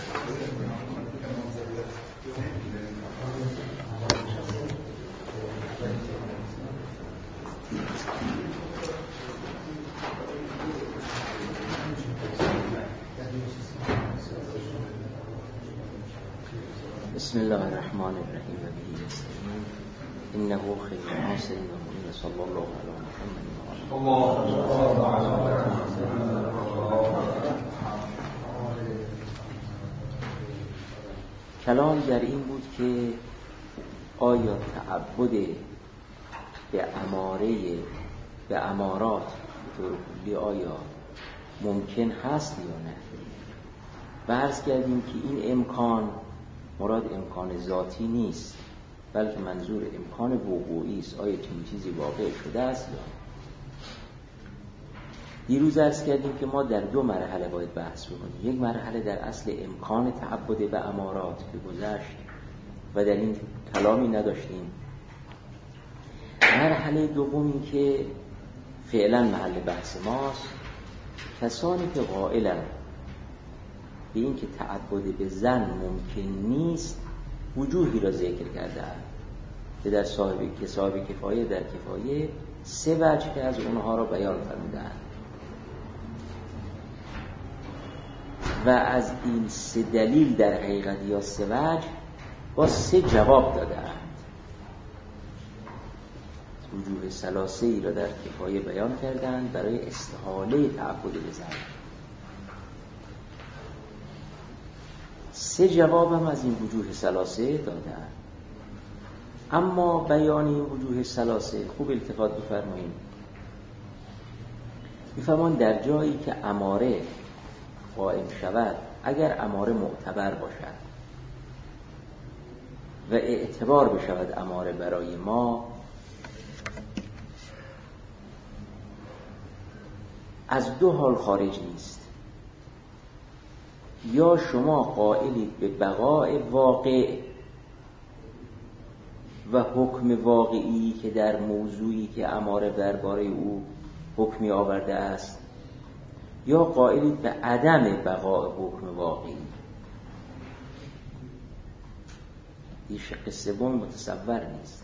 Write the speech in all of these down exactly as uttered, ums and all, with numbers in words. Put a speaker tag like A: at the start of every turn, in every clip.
A: بسم الله الرحمن الرحیم و به نستعین انه خیر ناصر و معین صلی الله علی محمد و آله. کلام در این بود که آیا تعبد به اماره به امارات به طور کلی آیا ممکن هست یا نه؟ و عرض کردیم که این امکان مراد امکان ذاتی نیست، بلکه منظور امکان وقوعی است. آیا چنین چیزی واقع شده است یا؟ دیروز عرض کردیم که ما در دو مرحله باید بحث بکنیم. یک مرحله در اصل امکان تعبد به امارات که گذشت و در این کلامی نداشتیم. مرحله دوم این که فعلا محل بحث ماست، کسانی که قائلند به این که تعبد به زن ممکن نیست وجوهی را ذکر کرده‌اند که در صاحب که صاحب کفایه در کفایه سه وجه که از اونها را بیان فرمودند و از این سه دلیل در حقیقت یا سه وجه با سه جواب داده‌اند. وجوه ثلاثه ای را در کفایه بیان کردند برای استحاله تعبد به زن. سه جواب هم از این وجوه ثلاثه دادن. اما بیان این وجوه ثلاثه خوب التفات بفرمایید. میفرمان در جایی که اماره قائم شود، اگر اماره معتبر باشد و اعتبار بشود اماره برای ما، از دو حال خارج نیست. یا شما قائلید به بقای واقع و حکم واقعی که در موضوعی که اماره درباره او حکمی آورده است، یا قائلید به عدم بقای حکم واقعی. این شق سوم متصور نیست.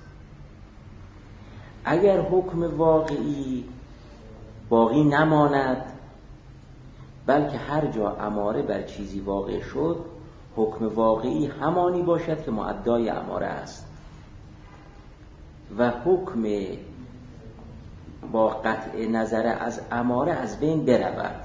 A: اگر حکم واقعی باقی نماند، بلکه هر جا اماره بر چیزی واقع شد، حکم واقعی همانی باشد که مؤدای اماره است و حکم با قطع نظر از اماره از بین برود.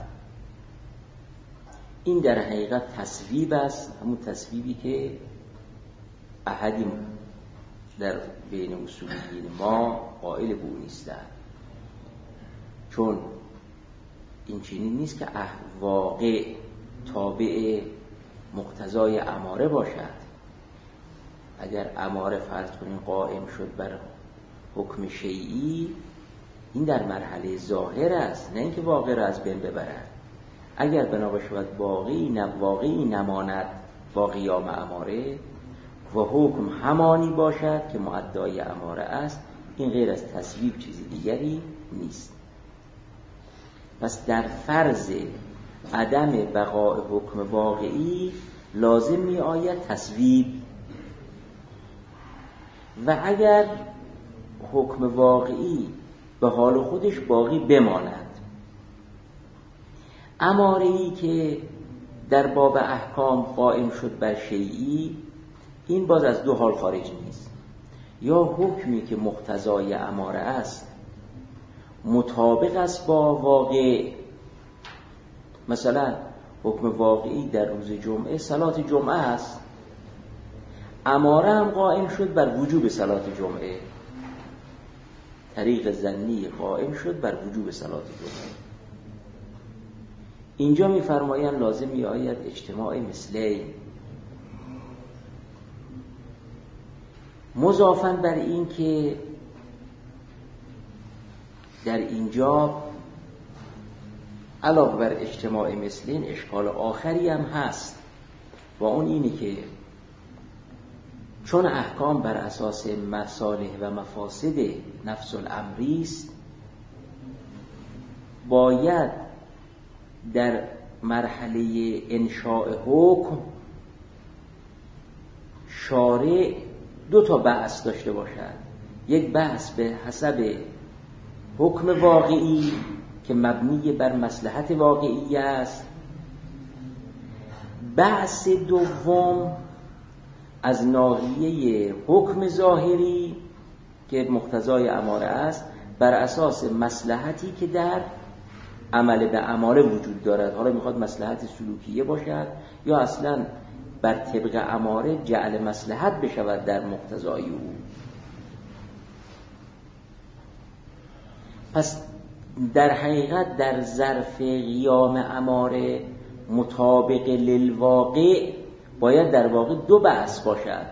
A: این در حقیقت تصویب است، همون تصویبی که احدی در بین اصولیین ما قائل به او نیستند. چون این چنین نیست که واقع تابع مقتضای اماره باشد. اگر اماره فرض کنیم قائم شد بر حکم شیعی، این در مرحله ظاهر است، نه اینکه واقع را از بین ببرد. اگر بنا باشد واقعی نواقعی نماند با قیام اماره و حکم همانی باشد که مؤدای اماره است، این غیر از تصویب چیزی دیگری نیست. پس در فرض عدم بقای حکم واقعی لازم می آید تصویب، و اگر حکم واقعی به حال خودش باقی بماند، اماره‌ای که در باب احکام قائم شد بر شیعی، این باز از دو حال خارج نیست. یا حکمی که مقتضای اماره است مطابق است با واقع، مثلا حکم واقعی در روز جمعه صلات جمعه است، اماره هم قائم شد بر وجوب صلات جمعه، طریق ظنی قائم شد بر وجوب صلات جمعه. اینجا می‌فرمایند لازم می‌آید اجتماع مثلین، مضافاً بر این که در اینجا علاوه بر اجتماع مثلین اشکال آخری هم هست، و اون اینی که چون احکام بر اساس مصالح و مفاسد نفس الامری است، باید در مرحله انشاء حکم شارع دو تا بحث داشته باشد. یک بحث به حسب حکم واقعی که مبنی بر مصلحت واقعی است. بحث دوم از ناحیه حکم ظاهری که مقتضای اماره است، بر اساس مصلحتی که در عمل به اماره وجود دارد. حالا میخواد مصلحت سلوکیه باشد یا اصلا بر طبق اماره جعل مصلحت بشود در مقتضای او. پس در حقیقت در ظرف قیام اماره مطابق للواقع باید در واقع دو بحث باشد.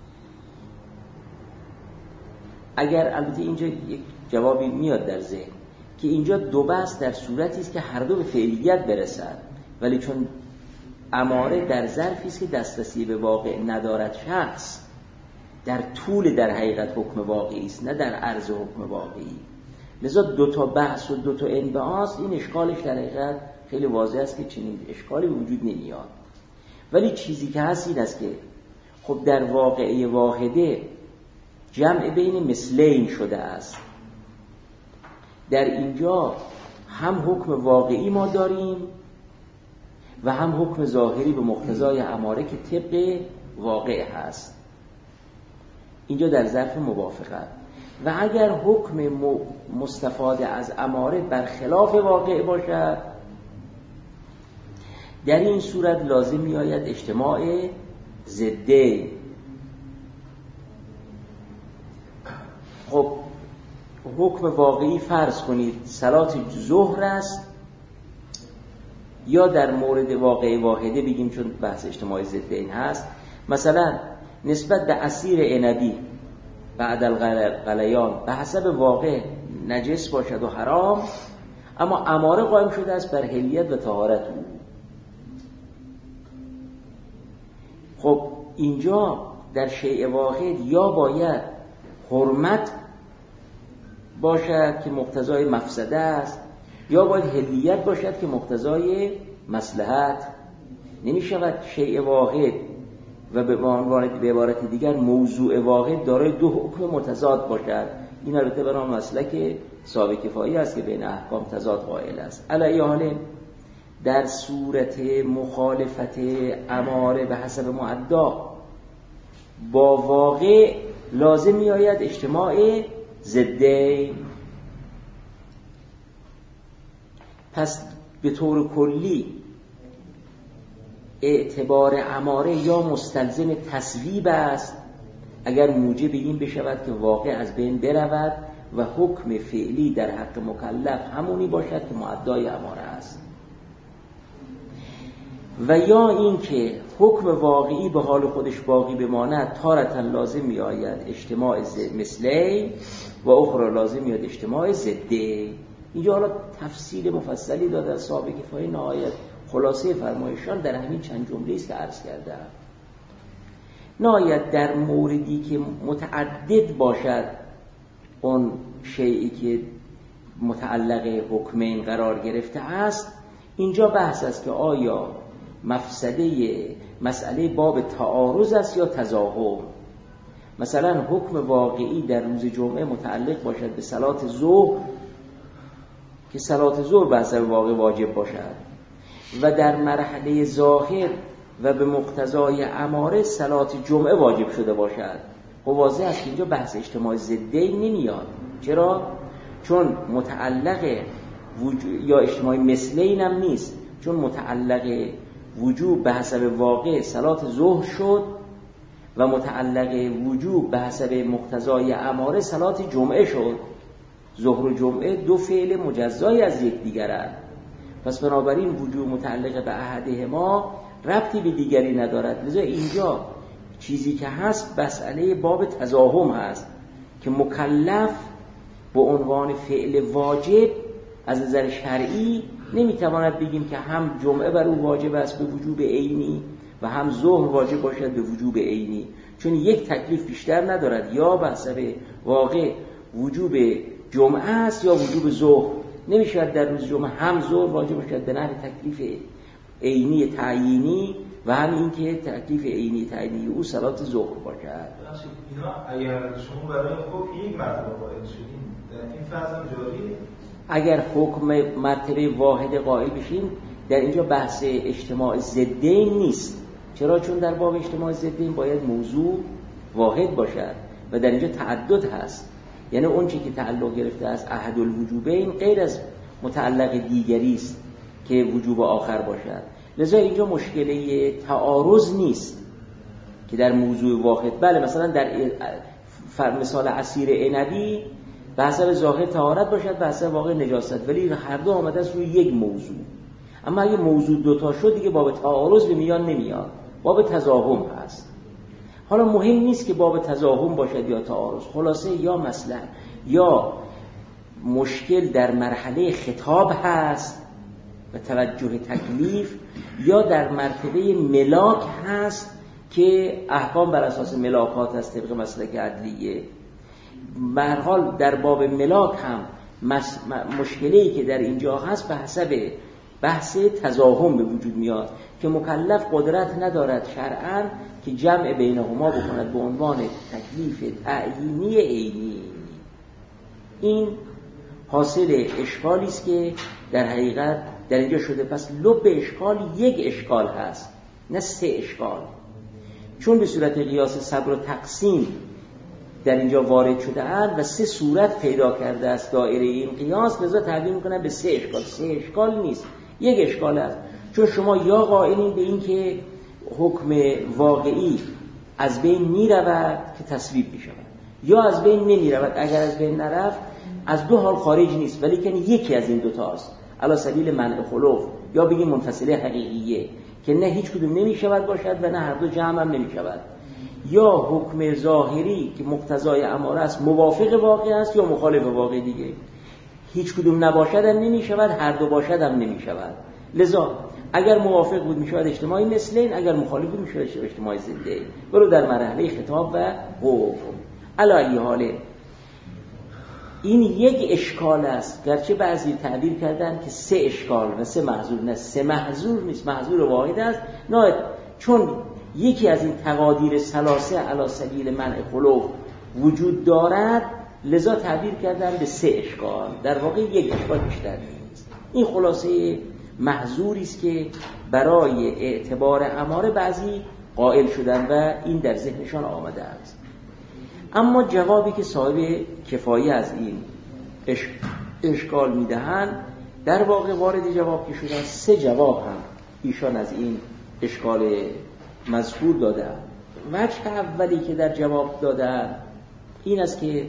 A: اگر البته اینجا یک جوابی میاد در ذهن که اینجا دو بحث در صورتی است که هر دو به فعلیت برسد، ولی چون اماره در ظرفی است که دسترسی به واقع ندارد شخص، در طول در حقیقت حکم واقعی است نه در عرض حکم واقعی، لذا دو تا بحث و دو تا انبعاث این اشکالش در حقیقت خیلی واضح است که چنین اشکالی وجود نمیاد. ولی چیزی که هست این است که خب در واقعه واحده جمع بین مثلین شده است. در اینجا هم حکم واقعی ما داریم و هم حکم ظاهری به مقتضای اماره که طبق واقع هست. اینجا در ظرف موافقت. و اگر حکم مستفاده از اماره برخلاف واقع باشد، در این صورت لازم می آید اجتماع ضده. خب حکم واقعی فرض کنید صلات ظهر است، یا در مورد واقع واحده بگیم چون بحث اجتماع ضدین هست، مثلا نسبت به عصیر عنبی بعد الغلیان به حسب واقع نجس باشد و حرام، اما اماره قائم شده است بر حلیت و طهارت او. خب اینجا در شیء واحد یا باید حرمت باشد که مقتضای مفسده است، یا باید حلیت باشد که مقتضای مصلحت. نمی شود شیء واحد و به عنوان به عبارت دیگر موضوع واحد دارای دو حکم متضاد باشد. این البته برای مسلک صاحب کفایی است که بین احکام تضاد قائل است. علی حال در صورت مخالفت اماره به حسب معدا با واقع لازم می آید اجتماع ضدین. پس به طور کلی اعتبار اماره یا مستلزم تصویب است اگر موجب این بشود که واقع از بین برود و حکم فعلی در حق مکلف همونی باشد که معدای اماره است، و یا این که حکم واقعی به حال خودش باقی بماند تارتا لازم می آید اجتماع مثلی و اخرى لازم می آید اجتماع ضده. اینجا حالا تفصیل مفصلی داده از صاحب کفایه نهایت خلاصه فرمایشان در همین چند جمله است که عرض کردم. نهایت در موردی که متعدد باشد اون شیئی که متعلق حکمین قرار گرفته است، اینجا بحث است که آیا مفسده مسئله باب تعارض است یا تضاهم. مثلا حکم واقعی در روز جمعه متعلق باشد به صلات ظهر که صلات ظهر به حسب واقع واجب باشد، و در مرحله ظاهر و به مقتضای اماره صلات جمعه واجب شده باشد. خب واضح است که اینجا بحث اجتماع ضدی نمیاد. چرا؟ چون متعلق وجود یا اجتماع مثلین هم نیست، چون متعلق وجوب به حسب واقع صلات ظهر شد و متعلق وجوب به حسب مقتضای اماره صلات جمعه شد. ظهر و جمعه دو فعل مجزای از یک دیگرند، پس بنابراین وجوب متعلق به احدهما ربطی به دیگری ندارد. لذا اینجا چیزی که هست مسئله باب تضاهم هست که مکلف به عنوان فعل واجب از نظر شرعی نمیتواند بگیم که هم جمعه بر او واجب است به وجوب عینی و هم ظهر واجب باشد به وجوب عینی، چون یک تکلیف بیشتر ندارد، یا به حسب واقع وجوب جمعه است یا وجوب ظهر. نمیشود در روز جمعه هم ظهر واجب باشد به نحو تکلیف عینی تعیینی و همین این که تکلیف عینی تعینی او صلات ظهر باشد.
B: اینا اگر شما برای حکم یک مرتبه قائل شدین در این فرض هم جاریه؟
A: اگر حکم مرتبه واحد قائل بشیم در اینجا بحث اجتماع ضدین نیست. چرا؟ چون در باب اجتماع ضدین باید موضوع واحد باشد و در اینجا تعدد هست. یعنی اون چی که تعلق گرفته از احد الوجوبین غیر از متعلق دیگری است که وجوب آخر باشد. لذا اینجا مشکلی تعارض نیست که در موضوع واحد. بله مثلا در مثال عصیر عنبی به حسب ظاهر طهارت باشد به حسب واقع نجاست، ولی هر دو آمده است روی یک موضوع. اما اگه موضوع دوتا شد دیگه باب تعارض به میان نمیاد، باب تضاهم هست. حالا مهم نیست که باب تضاهم باشد یا تعارض، خلاصه یا مثلا یا مشکل در مرحله خطاب هست و توجه تکلیف، یا در مرتبه ملاک هست که احکام بر اساس ملاکات هست طبق مسلک عدلیه. به هر حال در باب ملاک هم مس... مشکلی که در اینجا هست به حسب بحث تضاهم به وجود میاد که مکلف قدرت ندارد شرعاً که جمع بینهما بکند به عنوان تکلیف تعیینی عینی. این حاصل اشکالی است که در حقیقت در اینجا شده. پس لب اشکال یک اشکال هست نه سه اشکال، چون به صورت قیاس صبر و تقسیم در اینجا وارد شده اند و سه صورت پیدا کرده است دایره این قیاس، لذا تعبیر میکنن به سه اشکال. سه اشکال نیست، یک اشکال است. چون شما یا قائلین به این که حکم واقعی از بین می رود که تصویب می شود، یا از بین نمی رود. اگر از بین نرفت از دو حال خارج نیست، ولی که یکی از این دوتاست، علی سبیل منع خلوف، یا بگیم منفصله حقیقیه که نه هیچ کدوم نمی شود باشد و نه هر دو جمع هم نمی شود. یا حکم ظاهری که مقتضای اماره است موافق واقع است یا مخالف واقع دیگه، هیچ کدوم نباشد هم نمی شود، هر دو باشد هم نمی شود. لذا اگر موافق بود می شود اجتماعی مثلین، اگر مخالف بود می شود اجتماعی ضدین. برو در مرحله خطاب و حکم. علی ای حال این یک اشکال است، گرچه بعضی تعبیر کردن که سه اشکال و سه محظور. نه، سه محظور نیست، محظور واحد است. نه، چون یکی از این تقادیر ثلاثه علی سبیل منع خلوف وجود دارد لذا تعبیر کردن به سه اشکال. در واقع یک اشکال بیشتر نیست. این خلاصه محظوری است که برای اعتبار اماره بعضی قائل شدن و این در ذهنشان آمده است. اما جوابی که صاحب کفایه از این اش... اشکال میدهند در واقع وارد جواب که شدن سه جواب هم ایشان از این اشکال مذکور دادن. وجه اولی که در جواب دادن این است که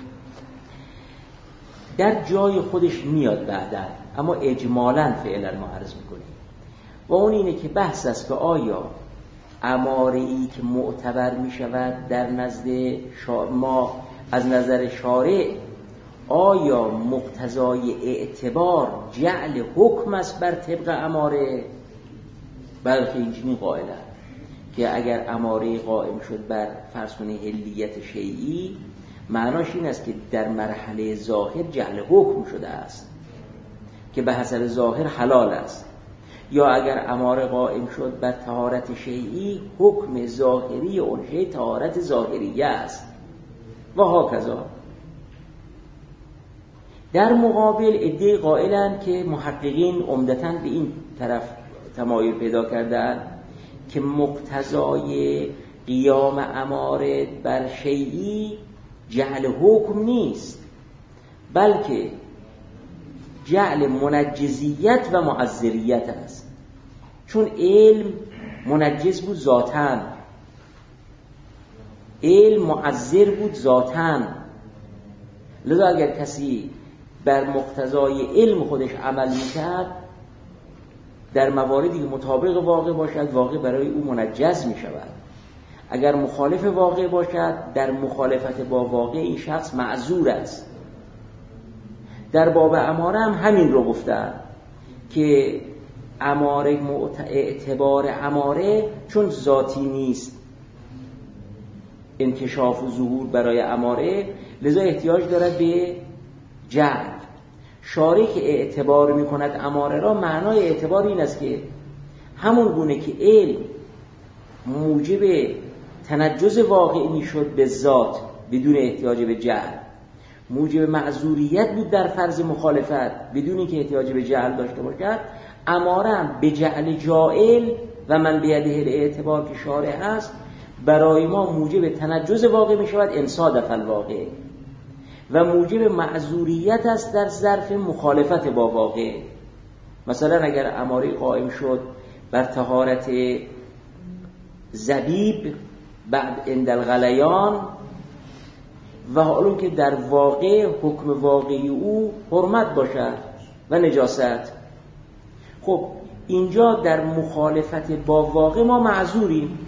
A: در جای خودش میاد بعداً، اما اجمالاً فعلا ما عرض میکنیم، و اون اینه که بحث است که آیا اماره‌ای که معتبر میشود در نزد ما از نظر شارع آیا مقتضای اعتبار جعل حکم است بر طبق اماره؟ بلکه اینجوری قائلن که اگر اماره قائم شد بر فرض کنید حلیت شیئی، معناش این است که در مرحله ظاهر جعل حکم شده است که به حسب ظاهر حلال است، یا اگر اماره قائم شد بر طهارت شیئی، حکم ظاهری اون شیء طهارت ظاهریه است و هاکذا. در مقابل عده قائلند که محققین عمدتاً به این طرف تمایل پیدا کردن که مقتضای قیام اماره بر شیئی جعل حکم نیست، بلکه جعل منجزیت و معذریت است. چون علم منجز بود ذاتاً، علم معذر بود ذاتاً، لذا اگر کسی بر مقتضای علم خودش عمل میکرد در مواردی که مطابق واقع باشد، واقع برای او منجز میشود. اگر مخالف واقع باشد، در مخالفت با واقع این شخص معذور است. در باب اماره هم همین رو گفتن که اماره اعتبار اماره چون ذاتی نیست، انکشاف و ظهور برای اماره، لذا احتیاج دارد به جعل. شارع که اعتبار میکند اماره را، معنای اعتبار این است که همون گونه که علم موجب تنجز واقعی میشد به ذات بدون احتیاج به جهل، موجب معذوریت بود در فرض مخالفت بدون که احتیاج به جهل داشته باشد، اماره هم به جعل جائل و من بیده الاعتبار که شارع است برای ما موجب تنجز واقع می شود انصادف الواقع و موجب معذوریت است در ظرف مخالفت با واقع. مثلا اگر اماره قائم شد بر طهارت زبیب بعد عند الغلیان و حالا که در واقع حکم واقعی او حرمت باشد و نجاست، خب اینجا در مخالفت با واقع ما معذوریم.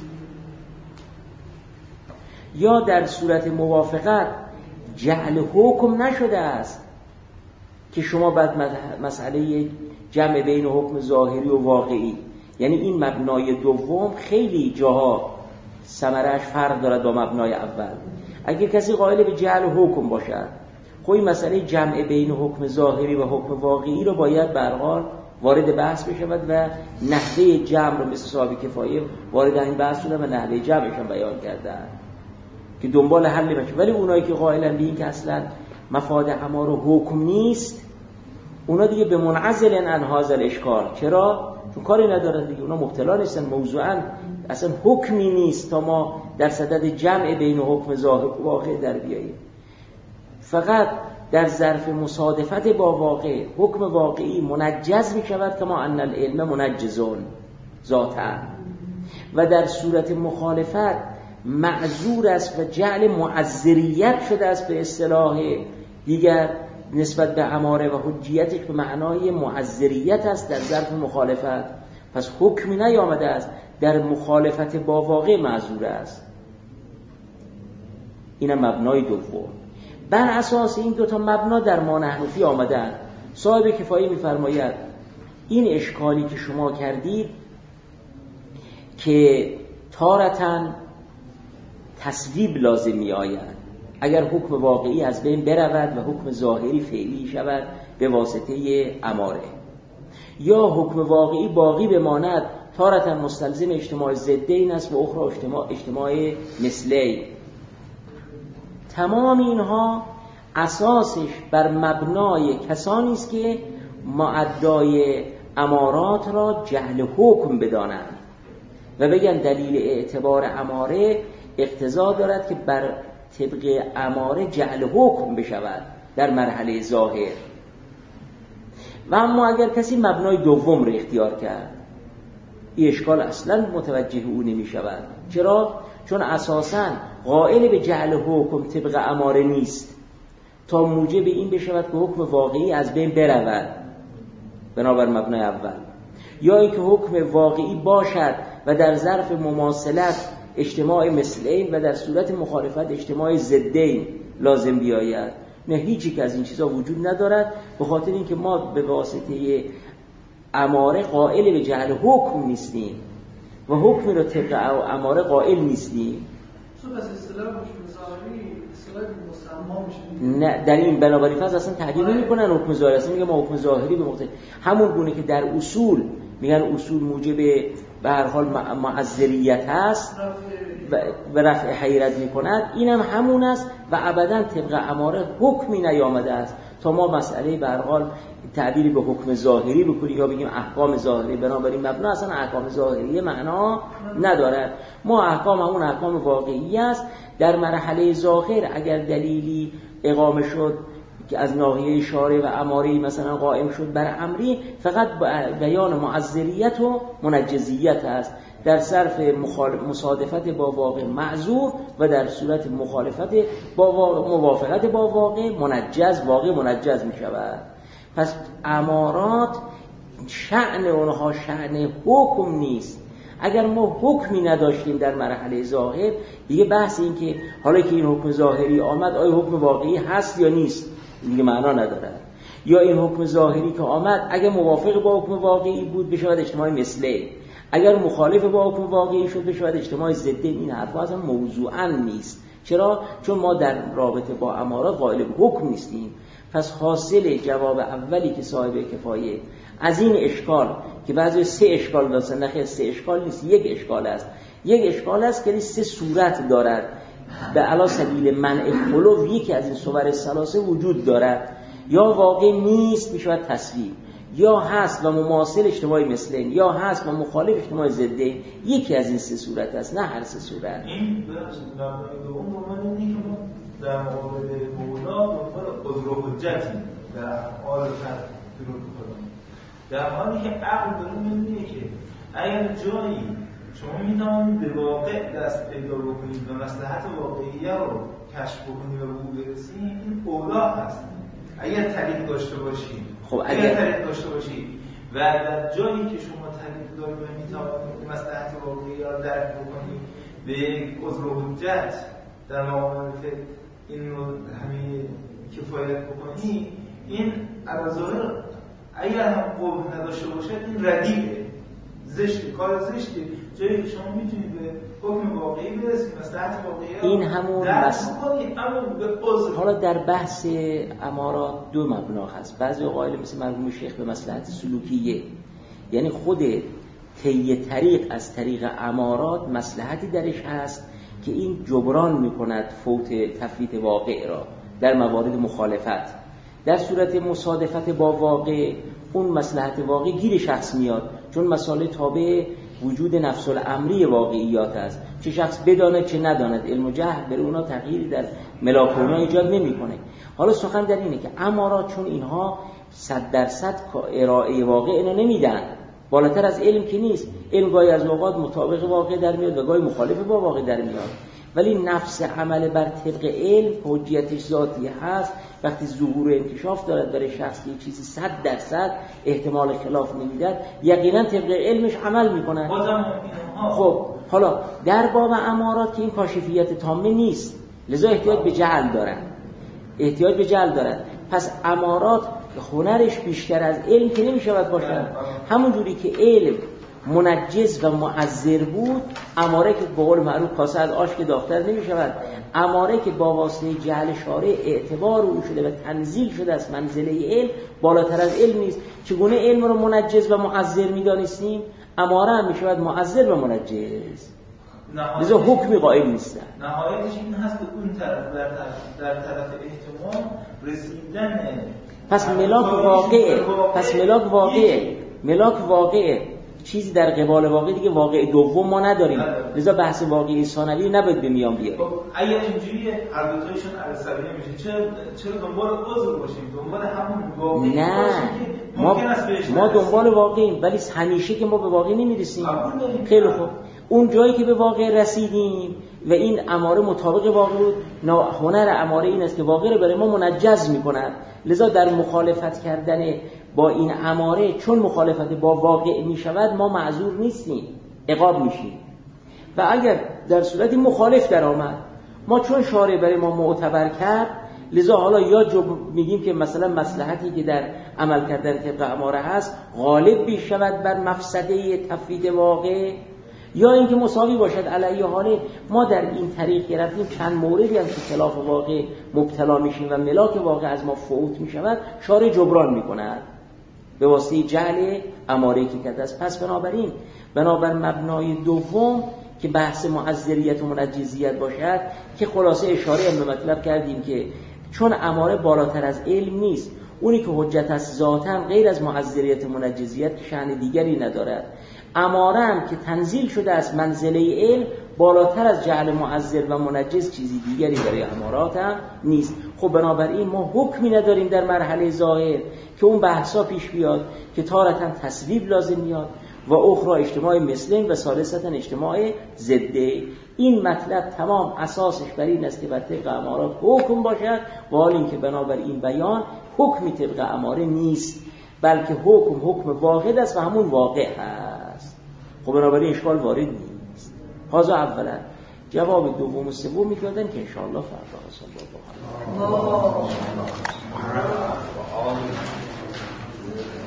A: یا در صورت موافقت جعل حکم نشده است که شما بعد مسئله جمع بین حکم ظاهری و واقعی، یعنی این مبنای دوم خیلی جاها ثمرش فرق دارد با مبنای اول. اگر کسی قائل به جعل حکم باشد، خب این مسئله جمع بین حکم ظاهری و حکم واقعی رو باید به هر حال وارد بحث بشود و نحوه جمع رو مثل صاحب کفایه وارد این بحث شدن و نحوه جمعش هم بیان کردن که دنبال حل بشه. ولی اونایی که قائلن به این که اصلا مفاد همه رو حکم نیست، اونا دیگه به منعزل عن هذا الاشکال. چرا؟ چون کاری ندارن دیگه، اونا مبتلا نیستن، موضوعا اصلا حکمی نیست تا ما در صدد جمع بین حکم ظاهر و واقع در بیاییم. فقط در ظرف مصادفت با واقع حکم واقعی منجز می شود که ما ان العلم منجزون ذاتا، و در صورت مخالفت معذور است و جعل معذریت شده است به اصطلاح دیگر نسبت به اماره و حجیتش به معنای معذریت است در ظرف مخالفت. پس حکمی نیامده است، در مخالفت با واقع معذور است. اینم مبنای دوم. بر اساس این دوتا مبنا در ما نحنفی آمدن. صاحب کفایه می‌فرماید این اشکالی که شما کردید که تارتن تصویب لازم می آید اگر حکم واقعی از بین برود و حکم ظاهری فعلی شود به واسطه اماره، یا حکم واقعی باقی بماند تارتن مستلزم اجتماع ضدین است و اخرى اجتماع, اجتماع مثلی. تمام اینها اساسش بر مبنای کسانی است که معدای امارات را جهل حکم بدانند و بگن دلیل اعتبار اماره اقتضا دارد که بر طبق اماره جعل حکم بشود در مرحله ظاهر. و اما اگر کسی مبنای دوم را اختیار کرد، این اشکال اصلا متوجه او نمی شود. چرا؟ چون اساساً قائل به جعل حکم طبق اماره نیست تا موجب این بشود که حکم واقعی از بین برود بنابر مبنای اول، یا اینکه حکم واقعی باشد و در ظرف مماثلت اجتماع مثلین و در صورت مخالفت اجتماع ضدین لازم بیاید. نه، هیچی که از این چیزا وجود ندارد، به خاطر اینکه ما به واسطه اماره قائل به جعل حکم نیستیم و حکم رو طبق اماره قائل نیستیم. نه، در این بنابراین فاز اصلا تغییر نمی‌کنن حکم ظاهری، اصلا میگم ما حکم ظاهری به مقتضی همون گونه که در اصول میگن اصول موجب به هر حال معذریت هست و رفع حیرت می‌کند، اینم هم همون است و ابداً طبق اماره حکمی نیامده است تا ما مسئله به هر حال تعبیری به حکم ظاهری بکنیم یا بگیم احکام ظاهری. بنابراین مبنا اصلا احکام ظاهری معنا ندارد. ما احکام همون احکام واقعی است. در مرحله ظاهر اگر دلیلی اقامه شد که از ناحیه شارع و اماری مثلا قائم شد بر امری، فقط بیان معذریت و منجزیت است. در صرف مصادفت با واقع معذور و در صورت مخالفت با واقع موافقت با واقع منجز، واقع منجز می شود. پس امارات شأن اونها شأن حکم نیست. اگر ما حکمی نداشتیم در مرحله ظاهر، دیگه بحث این که حالا که این حکم ظاهری آمد آیا حکم واقعی هست یا نیست دیگه معنا نداره. یا این حکم ظاهری که آمد اگر موافق با حکم واقعی بود بشود اجتماع مثله، اگر مخالف با حکم واقعی شد بشود اجتماع ضد. این حرفا اصلا موضوعا نیست. چرا؟ چون ما در رابطه با امارات قائل به حکم نیستیم. پس حاصل جواب اولی که صاحب کفایه از این اشکال که بعضی سه اشکال داشتن، نه سه اشکال نیست، یک اشکال است، یک اشکال است که سه صورت دارد به علا سبیل منع خلو. یکی از این صور ثلاثه وجود دارد، یا واقع نیست میشود تصویر، یا هست و مماثل اجتماعی مثل این، یا هست و مخالف اجتماعی ضده. یکی از این سه صورت است، نه هر سه صورت.
B: این به اون عنوان اینه که ما در مقابل مولا دنبال عذر و حجتی در افعال تدبیر کنیم، در حالی که عقل داره می‌بینه که اگر جایی شما می‌توانید به واقع دست پیدا بکنید و مصلحت واقعیه رو کشف بکنید و به او برسید، این اولا هست. اگر طریق داشته باشید،
A: خب
B: اگر,
A: اگر
B: طریق داشته باشید و در جایی که شما طریق دارید و می‌توانید مصلحت واقعیه رو درک بکنید به یک عذر و حجت در مقابل این رو همین کفایت بکنید، این الظاهر اگر هم قوه نداشته باشد این ردیعه، زشته، کار زشته. جایی که شما میتونید به حکم واقعی برسید، مصلحت واقعی
A: این همون بس...
B: اما به عذر.
A: حالا در بحث امارات دو مبنا هست. بعضی قائل مثل مرحوم شیخ به مصلحت سلوکیه، یعنی خود طی طریق از طریق امارات مصلحتی درش هست که این جبران میکند فوت تفویت واقع را در موارد مخالفت. در صورت مصادفت با واقع اون مصلحت واقع گیر شخص میاد، چون مسائل تابع وجود نفس الامری واقعیات است، چه شخص بداند چه نداند، علم و جهل بر اونا تغییری در ملاک اونا ایجاد نمیکنه. حالا سخن در اینه که امارات چون اینها صد درصد ارائه واقع اینا نمیدن، بالاتر از علم که نیست. علم گاهی از اوقات مطابق واقع در میاد و گاهی مخالف با واقع در میاد، ولی نفس عمل بر طبق علم حجیتش ذاتی هست. وقتی ظهور و انکشاف دارد برای شخص که چیزی صد درصد احتمال خلاف نمیداد، یقینا طبق علمش عمل میکنه. خب حالا در باب امارات که این کاشفیت تامه نیست، لذا احتیاج به جعل دارن، احتیاج به جعل دارن. پس امارات هنرش بیشتر از علم که نمیشود باشد. همون جوری که علم منجز و معذر بود، اماره که به قول معروف کاسه از آش که داختر نمی شود، اماره که با واسطه جهل شارع اعتبار او شده و تنزیل شده از منزله علم بالاتر از علم نیست. چگونه علم رو منجز و معذر می دانستیم، اماره هم می شود معذر و منجز، لذا حکمی قائل نیستن.
B: نهایتش این هست که اون طرف در طرف, در طرف احتمال رسیدن.
A: پس ملاک واقعه، پس ملاک واقعه، ملاک واقعه چیزی در قبال واقع دیگه واقع دوم ما نداریم، لذا بحث واقعی ثانوی نباید به میان بیاریم.
B: خب اگر اینجوریه هر دو تایشون عرضی نمیشه، چرا چرا دنبال عذر باشیم، دنبال همون واقعی
A: نه
B: باشیم که
A: ما
B: ممکن است بهش
A: ما دنبال واقعیم، ولی همیشه که ما به واقع نمیرسیم. خیلی خوب، اون جایی که به واقع رسیدیم و این اماره مطابق واقع بود، هنر اماره این است که واقع رو برای ما منجز میکند. لذا در مخالفت کردن با این اماره، چون مخالفت با واقع می شود، ما معذور نیستیم، عقاب میشیم. و اگر در صورتی مخالف در آمد، ما چون شارع برای ما معتبر کرد، لذا حالا یا جب میگیم که مثلا مصلحتی که در عمل کردن طبق اماره هست غالب بی شود بر مفسده تفویت واقع، یا اینکه مساوی باشد. علیه حال ما در این طریق گرفتیم چند موردی هم که خلاف واقع مبتلا میشیم و ملاک واقع از ما فوت میشود، شارع جبران میکند به واسطه جعل اماره که کرده است. پس بنابراین بنابر مبنای دوم که بحث معذریت و منجزیت باشد، که خلاصه اشاره هم به مطلب کردیم که چون اماره بالاتر از علم نیست، اونی که حجت است ذاتاً غیر از معذریت و منجزیت شأن دیگری ندارد. اماره هم که تنزیل شده از منزله علم بالاتر از جعل معذر و منجز چیزی دیگری برای امارات هم نیست. خب بنابراین ما حکمی نداریم در مرحله ظاهر که اون بحثا پیش بیاد که تارتاً تصویب لازم میاد و اخرى اجتماع مثلین و ثالثاً اجتماع ضده. این مطلب تمام اساسش بر این است که بر طبق امارات حکم باشد، و حال این که بنابر این بیان حکمی طبق اماره نیست، بلکه حکم حکم واحد است و همون واقع هست. خب بنابراین اشکال وارد نیست. حاضر اولا. جواب دوم و سوم می‌دادن که انشاءالله فردا صلی الله علیه و آله